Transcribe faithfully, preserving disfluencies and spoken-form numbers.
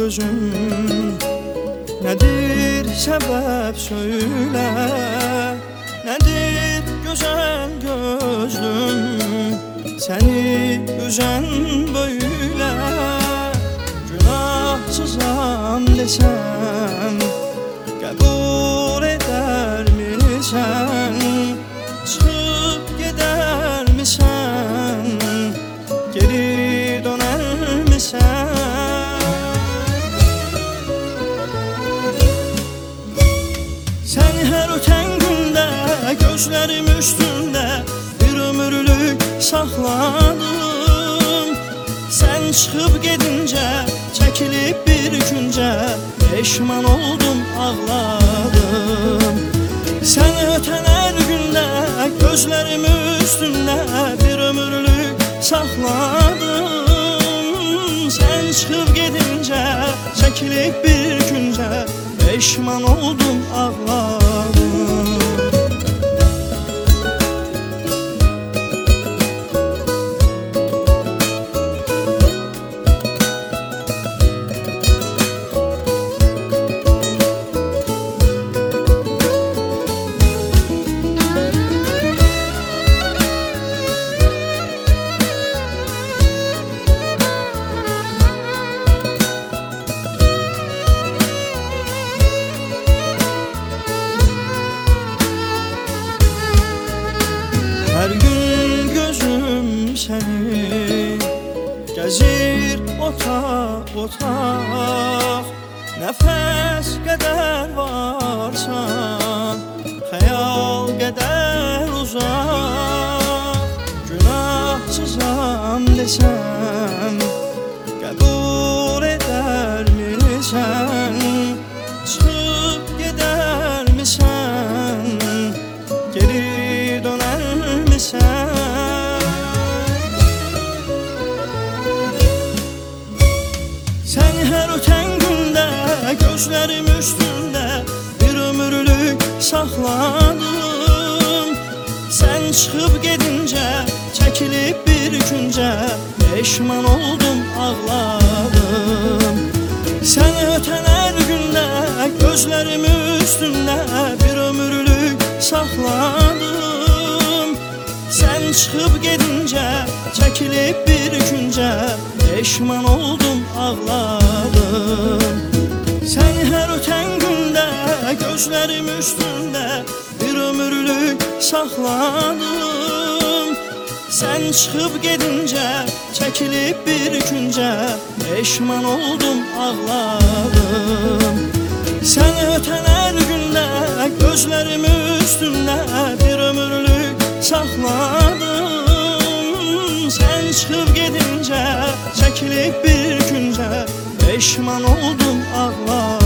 gözüm, nedir sebep söyle, nedir güzel gözlüm, seni üzen böyle. Günahsızam desem kabul eder misin? Çıkıp gider misin? Geri döner misin? Sen her öten günde gözlerim üstünde bir ömürlük sakladım. Sen çıkıp gidince çekilip bir günce peşman oldum, ağladım. Sen öten her günde gözlerim üstünde bir ömürlük sakladım. Sen çıkıp gidince çekilip bir günce peşman oldum, ağladım. Her gün gözüm seni gezir otaq otaq. Nefes kadar varsan, hayal kadar uzak. Günahsızam desem kabul eder misin? Çıkıp gider misin? Geri döner misin? Sen her öten günde gözlerim üstünde bir ömürlük sakladım. Sen çıkıp gidince çekilip bir günce peşman oldum, ağladım. Sen öten her günde gözlerim üstünde bir ömürlük sakladım. Sen çıkıp gidince çekilip bir günce peşman oldum, ağladım. Sen her öten günde gözlerim üstünde bir ömürlük sakladım. Sen çıkıp gidince çekilip bir günce peşman oldum, ağladım. Sen öten her günde gözlerim üstünde bir ömürlük sakladım. Sen çıkıp gidince çekilip bir günce peşman oldum, ağladım.